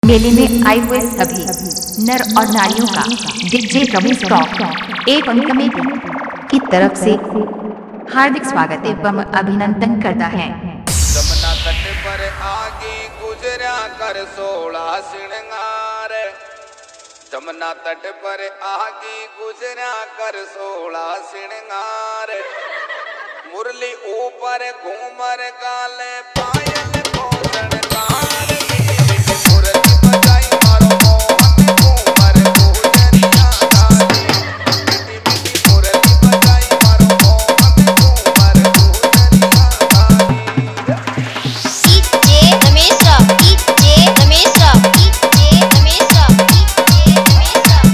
मेले में आए हुए सभी नर और नारियों का डीजे रमेश रॉक एवं कमेटी की तरफ से हार्दिक स्वागत एवं अभिनंदन करता है। जमुना तट पर आगे गुजरा कर 16 श्रृंगार। जमुना तट पर आगे गुजरा कर 16 श्रृंगार। मुरली ऊपर घूमर गाले पायल पोषण कार। मुरली बजाई मारो मोहन घूमर गुजरिया गाली। मुरली बजाई मारो मोहन घूमर गुजरिया गाली। DJ Ramesh rock, DJ Ramesh rock, DJ Ramesh rock, DJ Ramesh rock.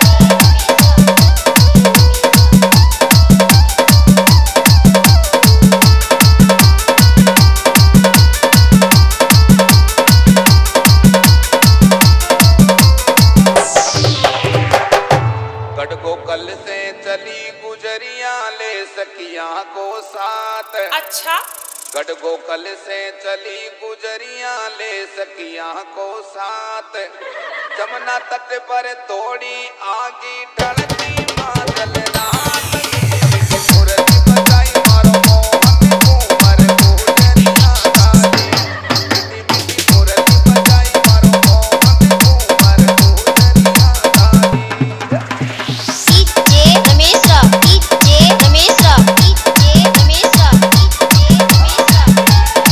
गढ़गो कल से चली गुजरिया ले सखिया को साथ। अच्छा, गढ़गो कल से चली गुजरिया ले सखिया को साथ। जमुना तट पर थोड़ी आगी ढलती मादल रात। मुरली बजाई मारो मोहन घूमर गुजरिया गाली। मुरली बजाई मारो मोहन घूमर गुजरिया गाली। DJ Ramesh rock, DJ Ramesh rock, DJ Ramesh rock, DJ Ramesh rock.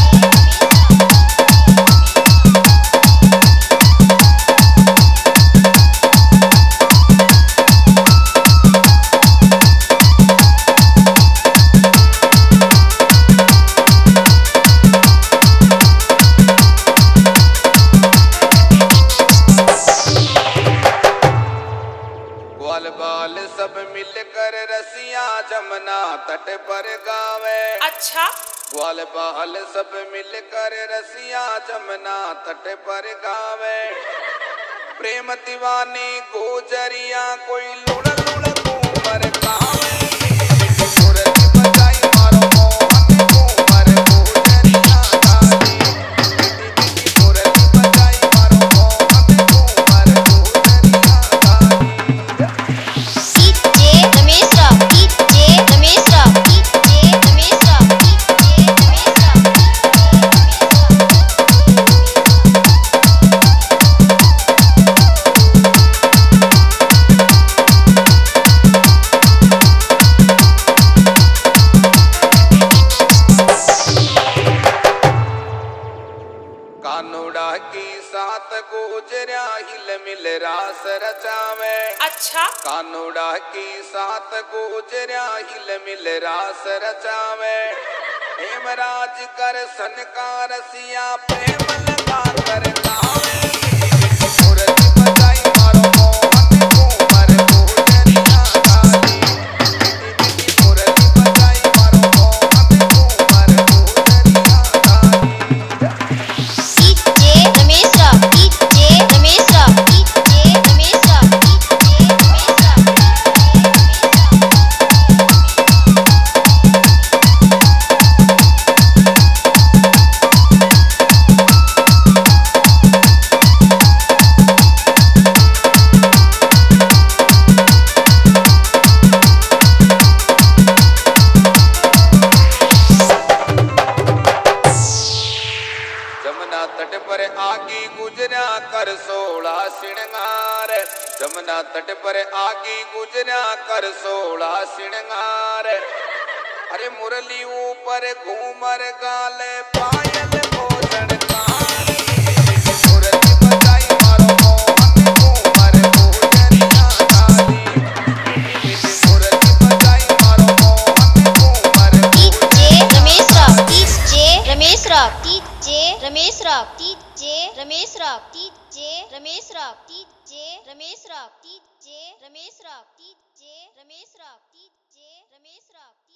ग्वाल बाल सब मिलकर रसिया जमुना तट पर गावे। अच्छा, ग्वाल बाल सब मिलकर रसिया जमुना तट पर गावे। प्रेम दीवानी गुजरिया कोई लुड़ लुड़ घूमर गावे। मुरली बजाई मारो मोहन घूमर गुजरिया गाली। मुरली बजाई मारो मोहन घूमर गुजरिया गाली। DJ Ramesh rock, DJ Ramesh rock, DJ Ramesh rock, DJ Ramesh rock. Kanuda की साथ गुजरा हिल मिल रास रचावे। अच्छा, कानूड़ा की साथ गुजरा हिल मिल रास रचावे। हेमराज कर सनकार रसिया प्रेम लगा कर गावे। मुरली बजाई मारो मोहन घूमर गुजरिया गाली। मुरली बजाई मारो मोहन घूमर गुजरिया गाली। DJ Ramesh rock, DJ Ramesh rock, DJ Ramesh rock, DJ Ramesh rock. Jamuna तट पर आगे गुजरा कर 16 श्रृंगार। जमुना तट पर आगे गुजरा कर 16 श्रृंगार। अरे मुरली ऊपर घूमर गाले पायल पोषण कार। मुरली बजाई मारो मोहन घूमर गुजरिया गाली। मुरली बजाई मारो मोहन घूमर DJ Ramesh rock, DJ Ramesh rock, DJ Ramesh rock, DJ Ramesh rock, DJ Ramesh rock, DJ Ramesh rock, DJ Ramesh rock, DJ Ramesh rock, DJ Ramesh rock.